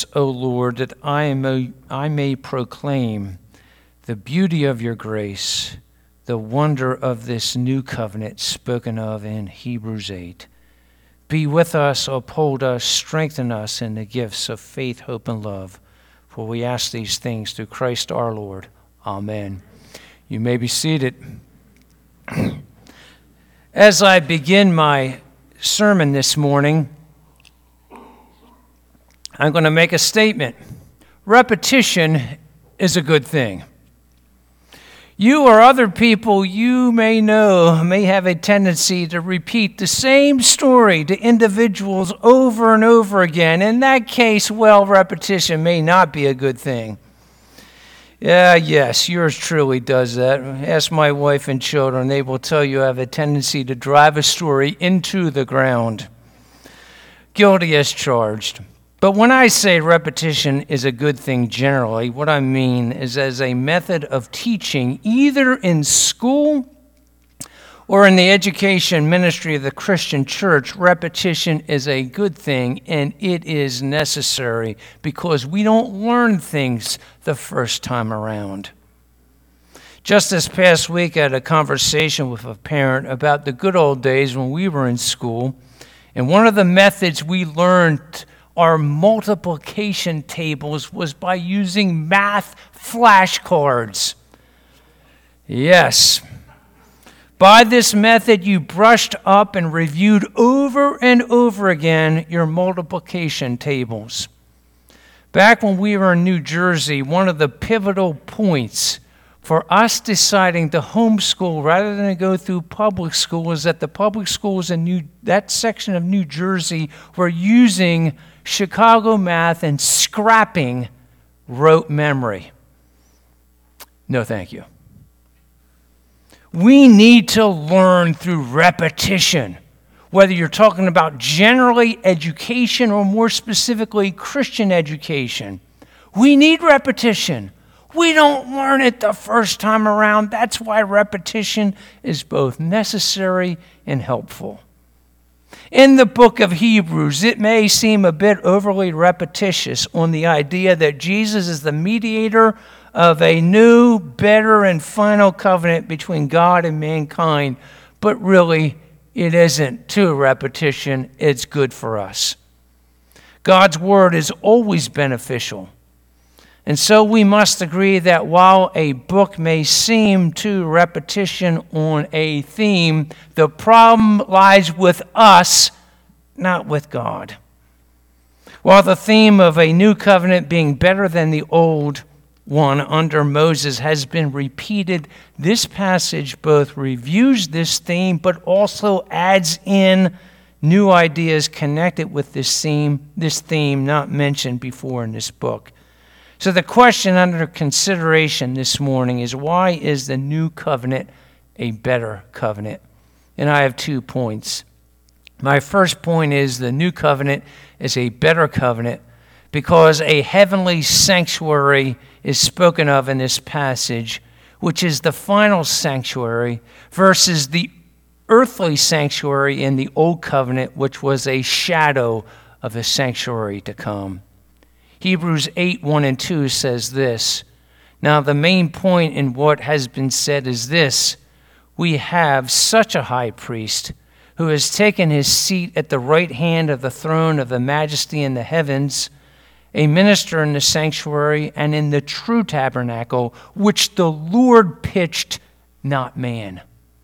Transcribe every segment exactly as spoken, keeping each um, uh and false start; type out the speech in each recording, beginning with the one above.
lips, O Lord, that I may, I may proclaim the beauty of your grace, the wonder of this new covenant spoken of in Hebrews eight. Be with us, uphold us, strengthen us in the gifts of faith, hope, and love. For we ask these things through Christ our Lord. Amen. You may be seated. As I begin my sermon this morning, I'm going to make a statement. Repetition is a good thing. You or other people you may know may have a tendency to repeat the same story to individuals over and over again. In that case, well, repetition may not be a good thing. Yeah, yes, yours truly does that. Ask my wife and children. They will tell you I have a tendency to drive a story into the ground. Guilty as charged. But when I say repetition is a good thing generally, what I mean is as a method of teaching, either in school or in the education ministry of the Christian church, repetition is a good thing and it is necessary because we don't learn things the first time around. Just this past week, I had a conversation with a parent about the good old days when we were in school, and one of the methods we learned our multiplication tables was by using math flashcards. Yes. By this method, you brushed up and reviewed over and over again your multiplication tables. Back when we were in New Jersey, one of the pivotal points for us deciding to homeschool rather than go through public school is that the public schools in New, that section of New Jersey were using Chicago math and scrapping rote memory. No, thank you. We need to learn through repetition, whether you're talking about generally education or more specifically Christian education. We need repetition. We don't learn it the first time around. That's why repetition is both necessary and helpful. In the book of Hebrews, it may seem a bit overly repetitious on the idea that Jesus is the mediator of a new, better, and final covenant between God and mankind, but really it isn't too repetition. It's good for us. God's word is always beneficial. And so we must agree that while a book may seem too repetition on a theme, the problem lies with us, not with God. While the theme of a new covenant being better than the old one under Moses has been repeated, this passage both reviews this theme but also adds in new ideas connected with this theme, this theme not mentioned before in this book. So the question under consideration this morning is, why is the new covenant a better covenant? And I have two points. My first point is the new covenant is a better covenant because a heavenly sanctuary is spoken of in this passage, which is the final sanctuary, versus the earthly sanctuary in the old covenant, which was a shadow of the sanctuary to come. Hebrews eight, one and two says this. Now the main point in what has been said is this. We have such a high priest who has taken his seat at the right hand of the throne of the majesty in the heavens, a minister in the sanctuary and in the true tabernacle, which the Lord pitched, not man.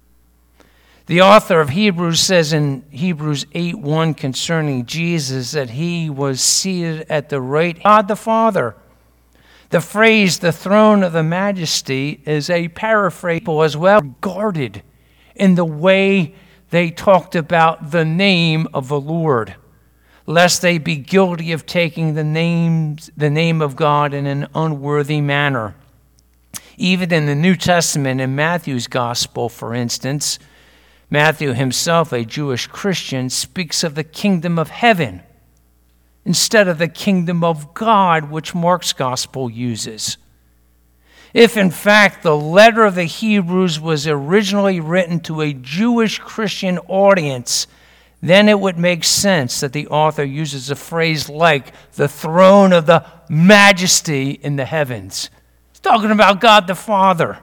The author of Hebrews says in Hebrews eight one concerning Jesus that he was seated at the right hand of God the Father. The phrase, the throne of the majesty, is a paraphrase as well regarded in the way they talked about the name of the Lord, lest they be guilty of taking the names, the name of God in an unworthy manner. Even in the New Testament, in Matthew's gospel, for instance, Matthew himself, a Jewish Christian, speaks of the kingdom of heaven instead of the kingdom of God, which Mark's gospel uses. If, in fact, the letter of the Hebrews was originally written to a Jewish Christian audience, then it would make sense that the author uses a phrase like the throne of the majesty in the heavens. He's talking about God the Father.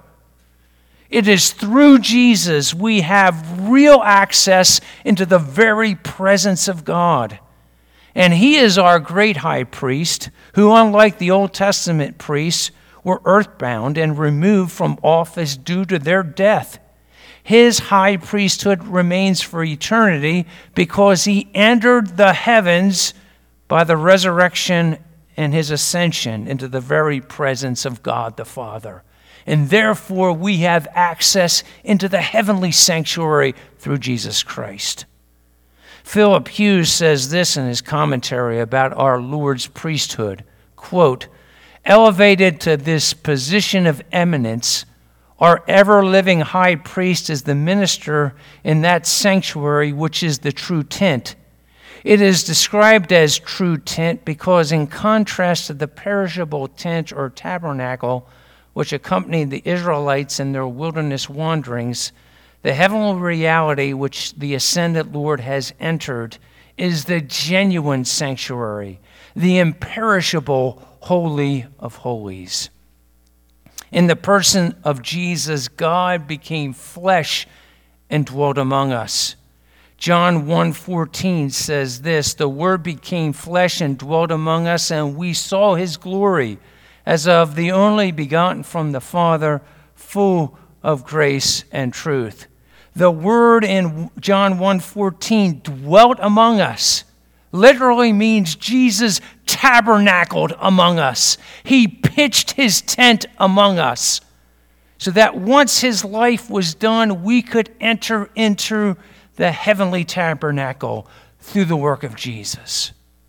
It is through Jesus we have real access into the very presence of God. And he is our great high priest, who, unlike the Old Testament priests, were earthbound and removed from office due to their death. His high priesthood remains for eternity because he entered the heavens by the resurrection and his ascension into the very presence of God the Father. And therefore we have access into the heavenly sanctuary through Jesus Christ. Philip Hughes says this in his commentary about our Lord's priesthood, quote, "Elevated to this position of eminence, our ever-living high priest is the minister in that sanctuary which is the true tent. It is described as true tent because, in contrast to the perishable tent or tabernacle which accompanied the Israelites in their wilderness wanderings, the heavenly reality which the ascended Lord has entered is the genuine sanctuary, the imperishable Holy of Holies. In the person of Jesus, God became flesh and dwelt among us." John one fourteen says this, "The Word became flesh and dwelt among us, and we saw his glory as of the only begotten from the Father, full of grace and truth." The Word in John one fourteen, dwelt among us, literally means Jesus tabernacled among us. He pitched his tent among us so that once his life was done, we could enter into the heavenly tabernacle through the work of Jesus.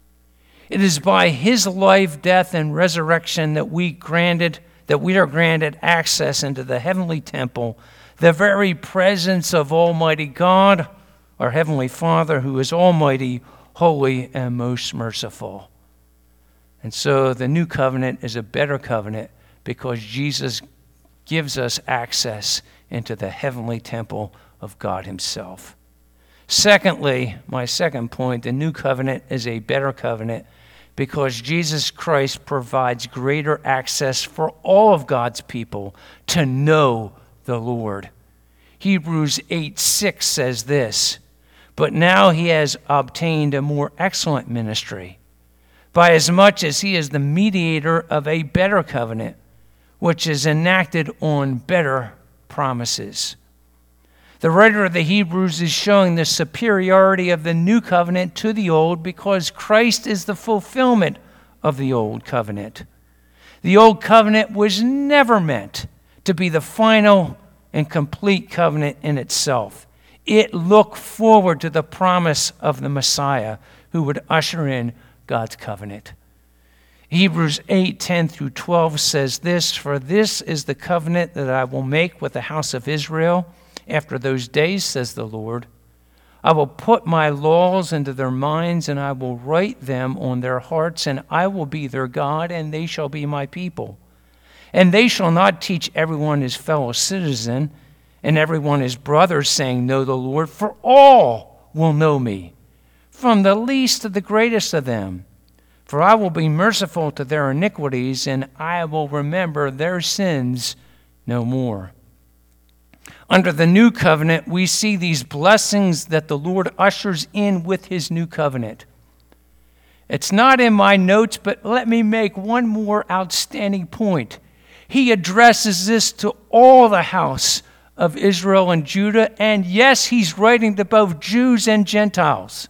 It is by his life, death, and resurrection that we granted that we are granted access into the heavenly temple, the very presence of Almighty God, our Heavenly Father, who is almighty, holy, and most merciful. And so the new covenant is a better covenant because Jesus gives us access into the heavenly temple of God himself. Secondly, my second point, the new covenant is a better covenant because Jesus Christ provides greater access for all of God's people to know the Lord. Hebrews eight six says this, "But now he has obtained a more excellent ministry, by as much as he is the mediator of a better covenant, which is enacted on better promises." The writer of the Hebrews is showing the superiority of the new covenant to the old because Christ is the fulfillment of the old covenant. The old covenant was never meant to be the final and complete covenant in itself. It looked forward to the promise of the Messiah who would usher in God's covenant. Hebrews eight ten through twelve says this, "For this is the covenant that I will make with the house of Israel after those days, says the Lord. I will put my laws into their minds, and I will write them on their hearts, and I will be their God, and they shall be my people. And they shall not teach everyone his fellow citizen, and everyone his brother, saying, Know the Lord, for all will know me, from the least to the greatest of them. For I will be merciful to their iniquities, and I will remember their sins no more." Under the new covenant, we see these blessings that the Lord ushers in with his new covenant. It's not in my notes, but let me make one more outstanding point. He addresses this to all the house of Israel and Judah, and yes, he's writing to both Jews and Gentiles.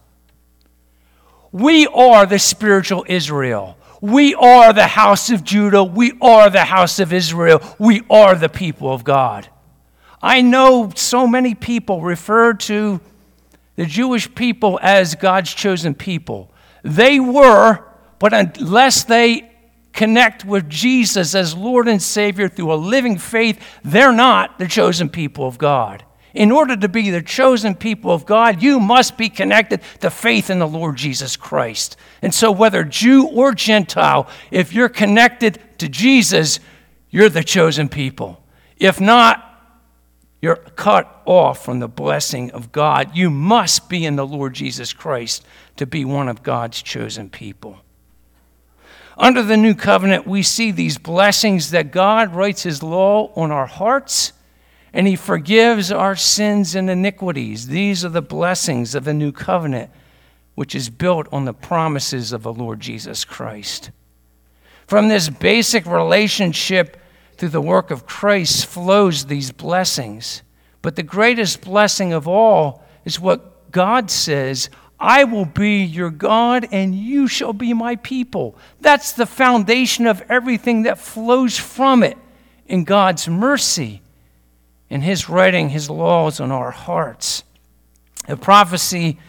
We are the spiritual Israel. We are the house of Judah. We are the house of Israel. We are the people of God. I know so many people refer to the Jewish people as God's chosen people. They were, but unless they connect with Jesus as Lord and Savior through a living faith, they're not the chosen people of God. In order to be the chosen people of God, you must be connected to faith in the Lord Jesus Christ. And so whether Jew or Gentile, if you're connected to Jesus, you're the chosen people. If not, You're cut off from the blessing of God. You must be in the Lord Jesus Christ to be one of God's chosen people. Under the new covenant, we see these blessings that God writes his law on our hearts, and he forgives our sins and iniquities. These are the blessings of the new covenant, which is built on the promises of the Lord Jesus Christ. From this basic relationship through the work of Christ flows these blessings. But the greatest blessing of all is what God says, I will be your God and you shall be my people. That's the foundation of everything that flows from it in God's mercy and his writing his laws on our hearts. The prophecy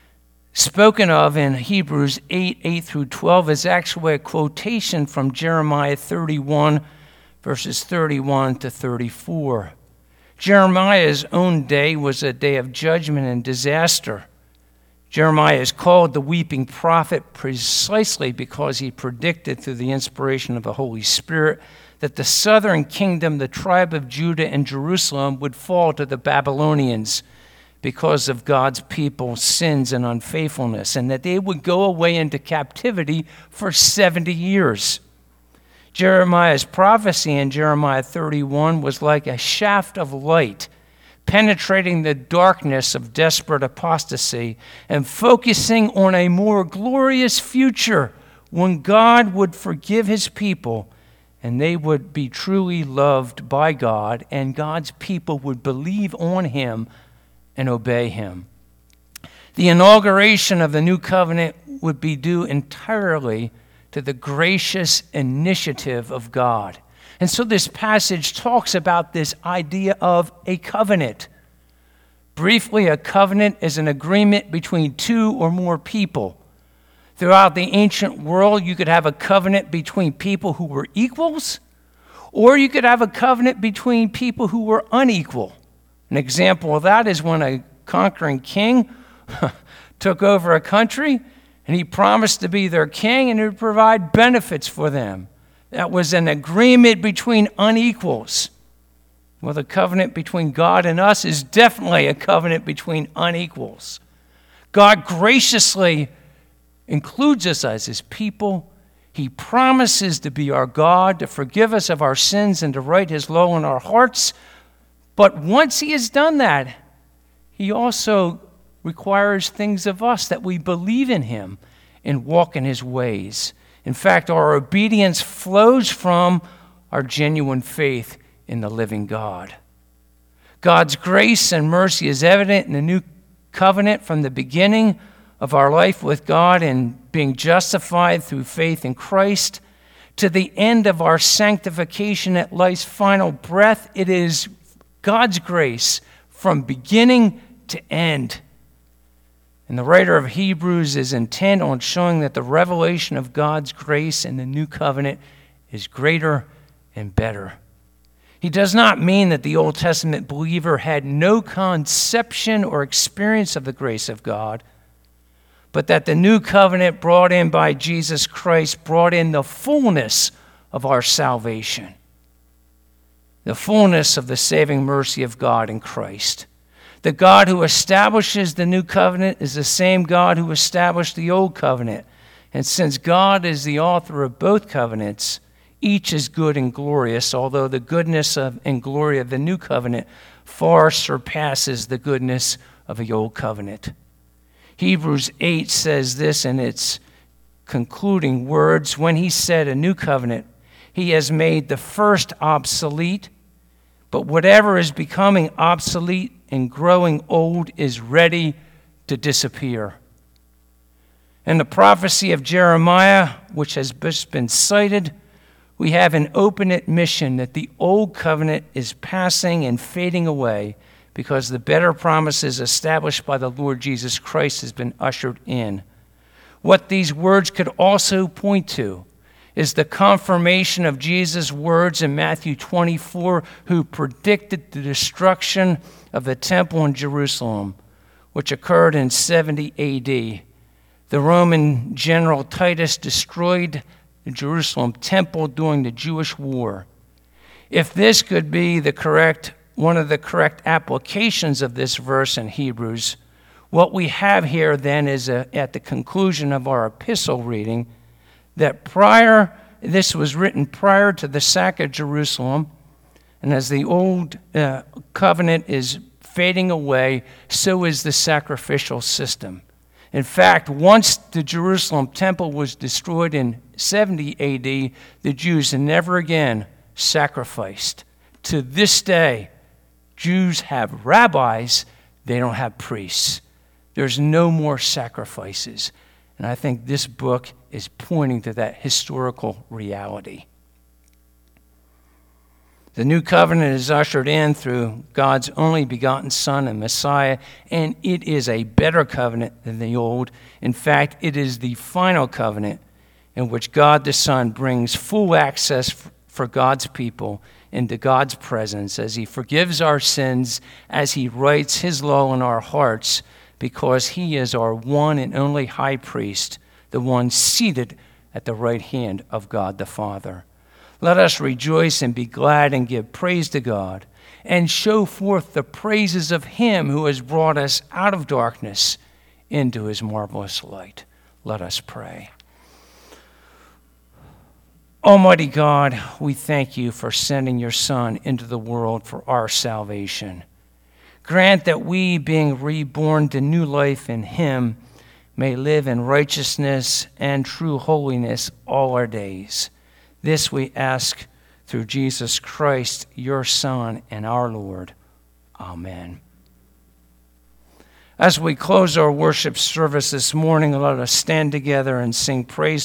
spoken of in Hebrews eight, eight through twelve is actually a quotation from Jeremiah thirty-one, verses thirty-one to thirty-four. Jeremiah's own day was a day of judgment and disaster. Jeremiah is called the weeping prophet precisely because he predicted through the inspiration of the Holy Spirit that the southern kingdom, the tribe of Judah and Jerusalem, would fall to the Babylonians because of God's people's sins and unfaithfulness, and that they would go away into captivity for seventy years. Jeremiah's prophecy in Jeremiah thirty-one was like a shaft of light penetrating the darkness of desperate apostasy and focusing on a more glorious future when God would forgive his people and they would be truly loved by God and God's people would believe on him and obey him. The inauguration of the new covenant would be due entirely to the gracious initiative of God. And so this passage talks about this idea of a covenant. Briefly, a covenant is an agreement between two or more people. Throughout the ancient world, you could have a covenant between people who were equals, or you could have a covenant between people who were unequal. An example of that is when a conquering king took over a country, and he promised to be their king and to provide benefits for them. That was an agreement between unequals. Well, the covenant between God and us is definitely a covenant between unequals. God graciously includes us as his people. He promises to be our God, to forgive us of our sins, and to write his law in our hearts. But once he has done that, he also requires things of us, that we believe in him and walk in his ways. In fact, our obedience flows from our genuine faith in the living God. God's grace and mercy is evident in the new covenant from the beginning of our life with God and being justified through faith in Christ to the end of our sanctification at life's final breath. It is God's grace from beginning to end. And the writer of Hebrews is intent on showing that the revelation of God's grace in the new covenant is greater and better. He does not mean that the Old Testament believer had no conception or experience of the grace of God, but that the new covenant brought in by Jesus Christ brought in the fullness of our salvation, the fullness of the saving mercy of God in Christ. The God who establishes the new covenant is the same God who established the old covenant. And since God is the author of both covenants, each is good and glorious, although the goodness of, and glory of the new covenant far surpasses the goodness of the old covenant. Hebrews eight says this in its concluding words, when he said a new covenant, he has made the first obsolete, but whatever is becoming obsolete and growing old is ready to disappear. In the prophecy of Jeremiah, which has just been cited, we have an open admission that the old covenant is passing and fading away because the better promises established by the Lord Jesus Christ has been ushered in. What these words could also point to is the confirmation of Jesus' words in Matthew twenty-four, who predicted the destruction of the temple in Jerusalem, which occurred in seventy A D. The Roman general Titus destroyed the Jerusalem temple during the Jewish war. If this could be the correct one of the correct applications of this verse in Hebrews, what we have here then is a, at the conclusion of our epistle reading, that prior, this was written prior to the sack of Jerusalem, and as the old uh, covenant is fading away, so is the sacrificial system. In fact, once the Jerusalem temple was destroyed in seventy A D, the Jews never again sacrificed. To this day, Jews have rabbis, they don't have priests. There's no more sacrifices. And I think this book is pointing to that historical reality. The new covenant is ushered in through God's only begotten Son and Messiah, and it is a better covenant than the old. In fact, it is the final covenant in which God the Son brings full access for God's people into God's presence as he forgives our sins, as he writes his law in our hearts, because he is our one and only high priest, the one seated at the right hand of God the Father. Let us rejoice and be glad and give praise to God and show forth the praises of him who has brought us out of darkness into his marvelous light. Let us pray. Almighty God, we thank you for sending your Son into the world for our salvation. Grant that we, being reborn to new life in him, may live in righteousness and true holiness all our days. This we ask through Jesus Christ, your Son and our Lord. Amen. As we close our worship service this morning, let us stand together and sing praise